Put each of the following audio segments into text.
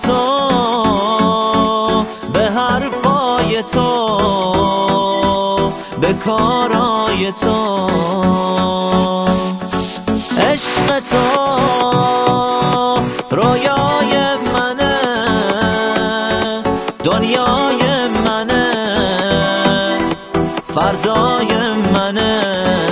تو، به حرفای تو، به کارای تو. عشق تو رویای منه، دنیای منه، فردای منه.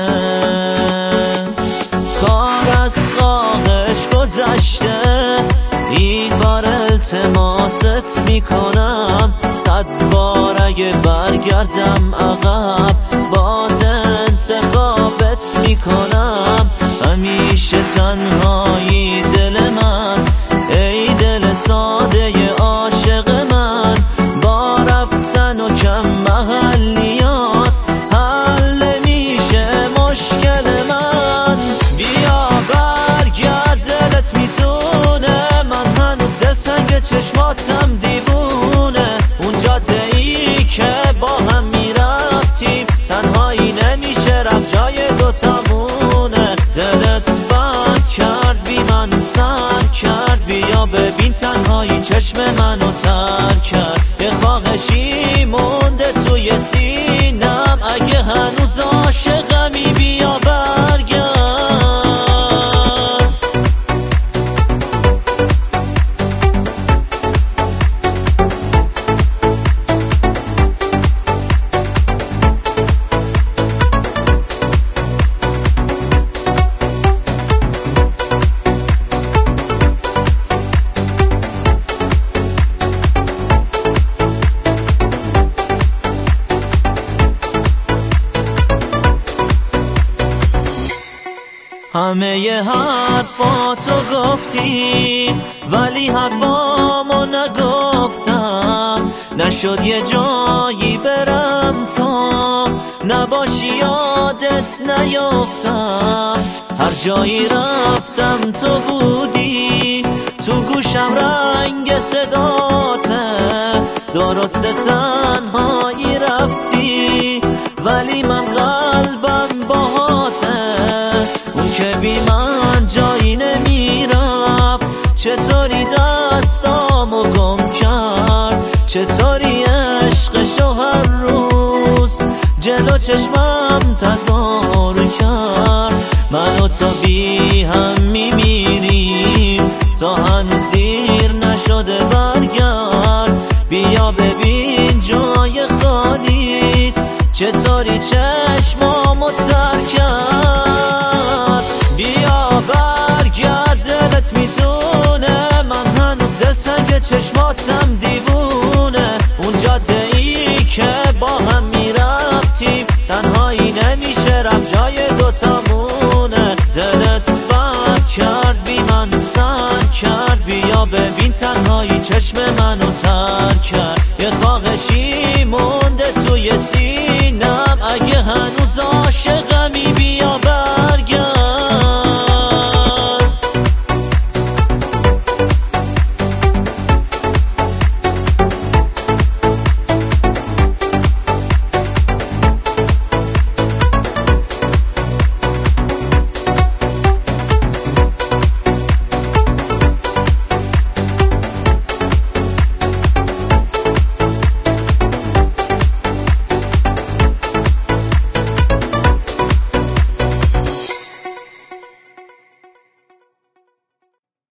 کار از خواهش گذشته، این بار التماست میکنم. 100 بار اگه برگردم عقب، باز انتخابت میکنم. همیشه تنهایی دل من، ای دل ساده عاشق من. با رفتن و کم محلیات حل نمیشه مشکل من. بیا برگرد دلت میزونه، من هنوز دلتنگ چشماتم دیوونه. اون جاده ای که با هم میرفتیم، تنهایی نمیشه رفت جای دوتامونه. دلت بند کرد بی من سر کرد، بیا ببین تنهایی چشم منو تر کرد. یه خواهشی مونده توی سینم، اگه هنوز عاشقمی بیا برگرد. همه ی حرفاتو گفتی، ولی حرفامو نگفتم. نشد یه جایی برم تا نباشی یادت نیفتم. هر جایی رفتم تو بودی، تو گوشم رنگ صداته. درسته تنهایی رفتی، ولی من قلبم باهاته. اون که بی من جایی نمیرفت، چطوری دستامو گم کرد. چطوری عشقشو هر روز جلو چشمم تظاهر کرد. من و تو بی هم میمیریم، تا هنوز دیر نشده برگرد. بیا ببین جای خالی، چطوری چشمامو تر کرد. بیا برگرد دلت میزونه، من هنوز دلتنگ چشماتم دیوونه. اون جاده ای که با هم میرفتیم، تنهایی نمیشه رفت جای دوتامونه. دلت بند کرد بی من سر کرد، بیا ببین تنهایی چشم منو تر کرد. یه خواهشی مونده توی سینم، اگه هنوز عاشقمی بیا